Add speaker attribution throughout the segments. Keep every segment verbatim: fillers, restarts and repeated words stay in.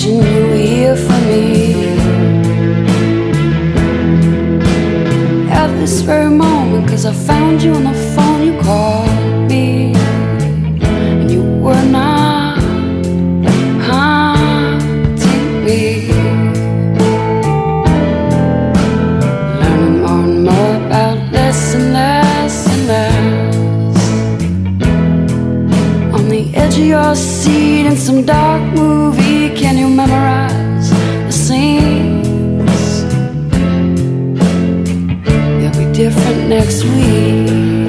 Speaker 1: wishing you were here for me at this very moment, 'cause I found you on the phone. You called me and you were not haunting me, learning more and more about less and less and less, on the edge of your seat in some dark movie. Can you memorize the scenes? They'll be different next week.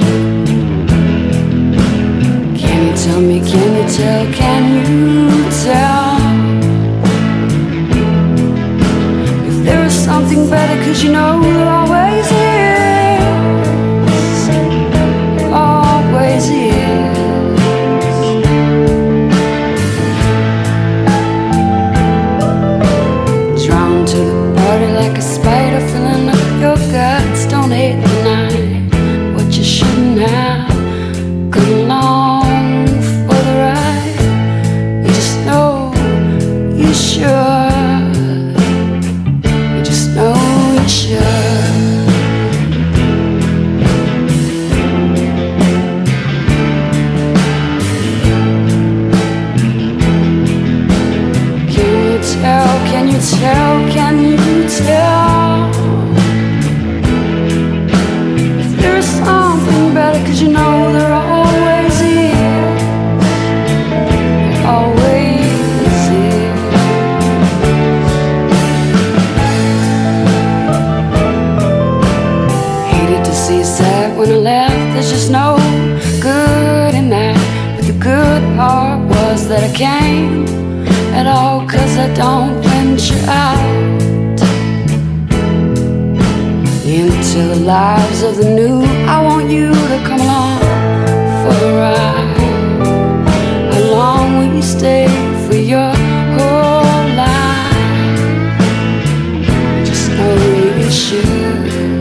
Speaker 1: Can you tell me, can you tell, can you tell if there is something better? 'Cause you know there always is, always is. Drawn to the party like a spider, filling up your guts. Don't hate the night, what you shouldn't have. Come along for the ride. You just know you should. You just know you should. Can you tell, can you tell, can you tell if there's something better? 'Cause you know there always is, always is. Hated to see you sad when I left. There's just no good in that, but the good part was that I came at all, 'cause I don't venture out into the lives of the new. I want you to come along for the ride. How long will you stay for your whole life? Just know you should.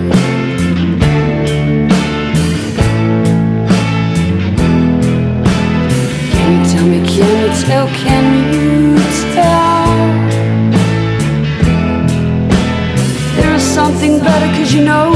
Speaker 1: Can you tell me, can you tell, can you tell if there is something better? 'Cause you know